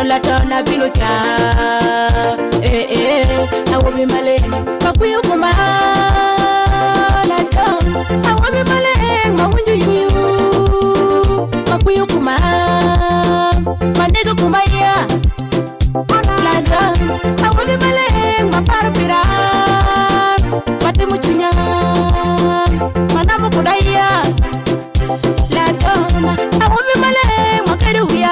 la tona bilocha awobi male makuyu kuma la tona awobi male mawunju yu makuyu kuma mandego kuma ya la tona awobi male maparpira mate muchunya manamu kudaya la tona awobi male makeru ya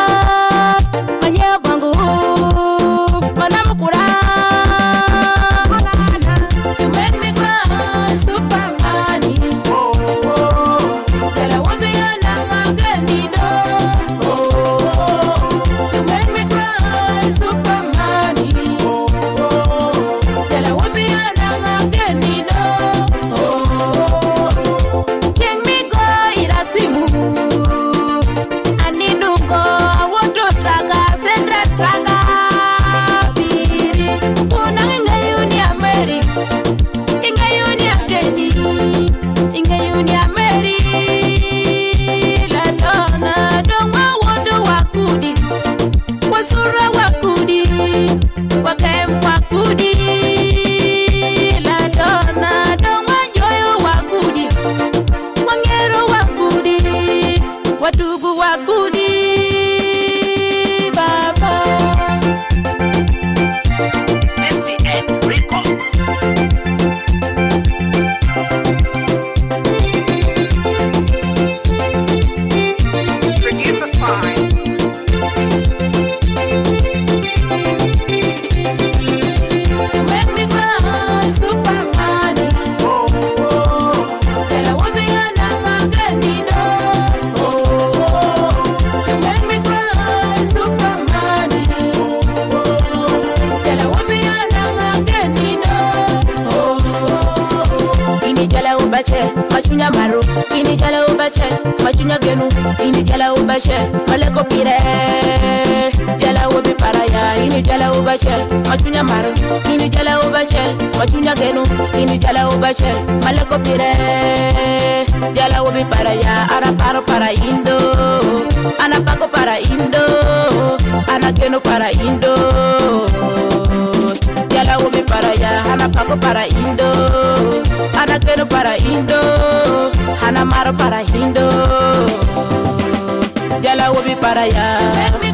machunya maru ini jala ubache machunya genu ini jala ubache maleko pire jala ubi paraya ini jala ubache machunya maru ini jala ubache machunya genu ini jala ubache maleko pire jala ubi paraya ara paro para indo ana pago para indo ana genu para indo jala ubi paraya ana pago para indo ana genu para indo ana maro para indo jala ubi paraya